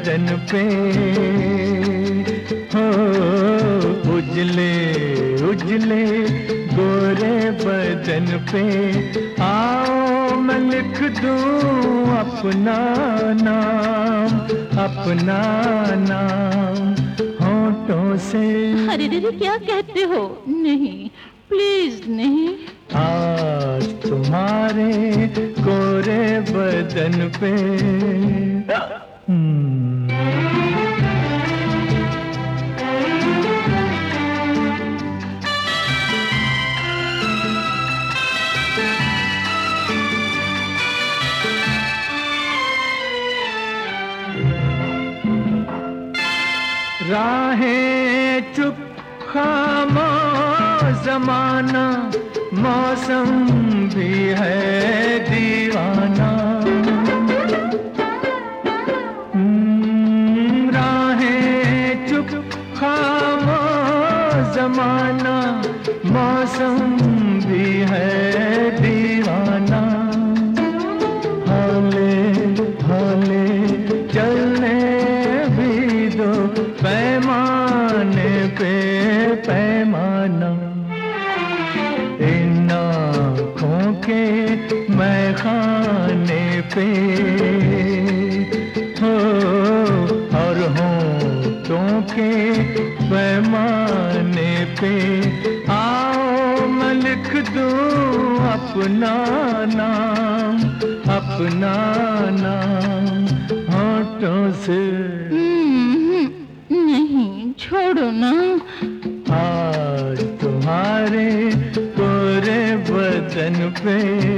बदन पे हो, उजले उजले गोरे बदन पे आओ मैं लिख दूं अपना नाम, अपना नाम होठों से। अरे दीदी क्या कहते हो? नहीं प्लीज नहीं। आज तुम्हारे गोरे बदन पे राहें चुप खामोश ज़माना, मौसम भी है दीवाना। राहें चुप खामोश ज़माना, मौसम भी है दीवाना। हाले हाले चलने भी दो, पैमाने पे पैमाना। इन आँखों के मैं खाने पे हो, और होठों के पैमाने पे आओ मैं लिख दूं अपना नाम, अपना नाम होठों से। नहीं छोड़ो ना। आज तुम्हारे गोरे बदन पे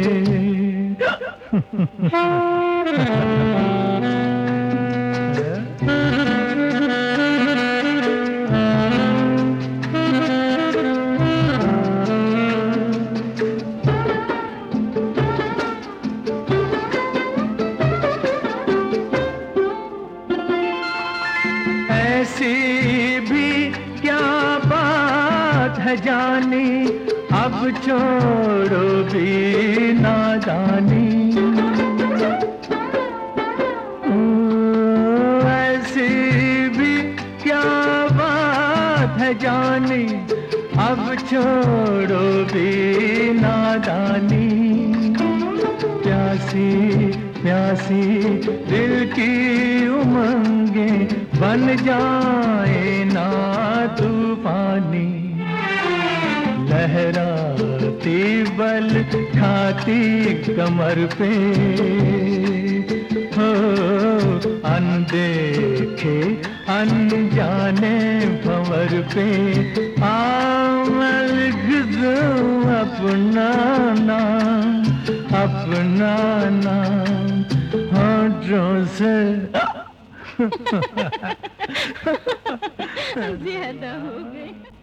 ऐसी भी क्या बात है जानी, अब छोड़ो भी नादानी। ऐसी भी क्या बात है जानी, अब छोड़ो भी नादानी। प्यासी प्यासी दिल की उमंगे बन जाए ना तूफानी। लहराती बल खाती कमर पे हो, अनदेखे अनजाने भंवर पे आओ मैं लिख दूं अपना नाम, अपना नाम होठों से। ज्यादा हो गई।